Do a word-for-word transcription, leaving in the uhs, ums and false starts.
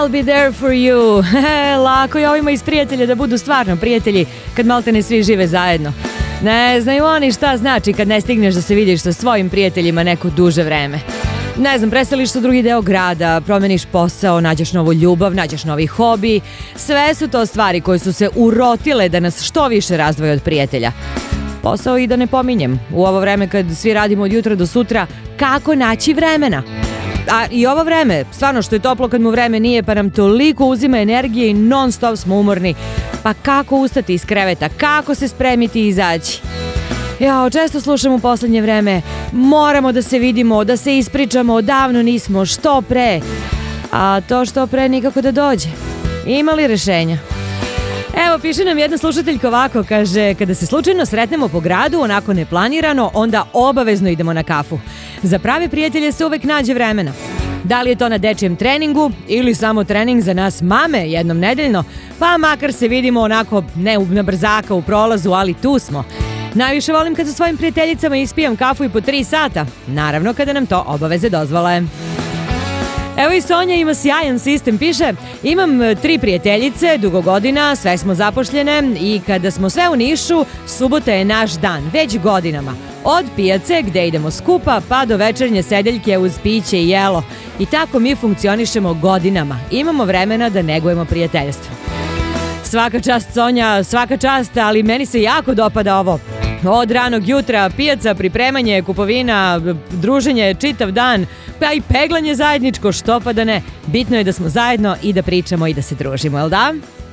I'll be there for you. Lako je ovima iz prijatelja da budu stvarno prijatelji kad maltene svi žive zajedno. Ne znaju oni šta znači kad ne stigneš da se vidiš sa svojim prijateljima neko duže vreme. Ne znam, preseliš se u drugi deo grada, promeniš posao, nađeš novu ljubav, nađeš novi hobi. Sve su to stvari koje su se urotile da nas što više razdvoje od prijatelja. Posao i da ne pominjem. U ovo vreme kad svi radimo od jutra do sutra, kako naći vremena? A i ovo vreme, stvarno što je toplo kad mu vreme nije, pa nam toliko uzima energije i non stop smo umorni. Pa kako ustati iz kreveta, kako se spremiti i izaći? Jao, često slušam u poslednje vreme, moramo da se vidimo, da se ispričamo, odavno nismo, što pre. A to što pre nikako da dođe. Ima li rešenja? Evo, piše nam jedna slušateljka ovako, kaže, kada se slučajno sretnemo po gradu, onako neplanirano, onda obavezno idemo na kafu. Za prave prijatelje se uvek nađe vremena. Da li je to na dečijem treningu ili samo trening za nas mame jednom nedeljno, pa makar se vidimo onako ne na brzaka u prolazu, ali tu smo. Najviše volim kad sa svojim prijateljicama ispijam kafu i po tri sata, naravno kada nam to obaveze dozvole. Evo i Sonja ima sjajan sistem, piše, imam tri prijateljice, dugo godina, sve smo zapošljene i kada smo sve u Nišu, subota je naš dan, već godinama. Od pijace gde idemo skupa pa do večernje sedeljke uz piće i jelo. I tako mi funkcionišemo godinama, imamo vremena da negujemo prijateljstvo. Svaka čast Sonja, svaka čast, ali meni se jako dopada ovo. Od ranog jutra, pijaca, pripremanje, kupovina, druženje čitav dan, pa i peglanje zajedničko, što pa da ne. Bitno je da smo zajedno i da pričamo i da se družimo, jel da?